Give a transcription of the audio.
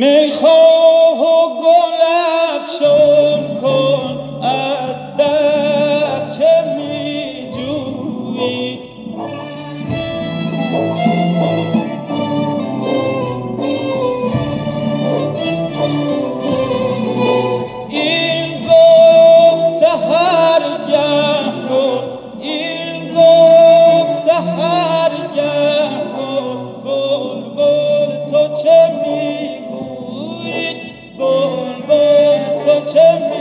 میخواه و گل افشان کن از در چه میجویی این گفت سحرگه رو این گفت سحرگه رو بلبل تو چه میگویی بلبل تو چه میگویی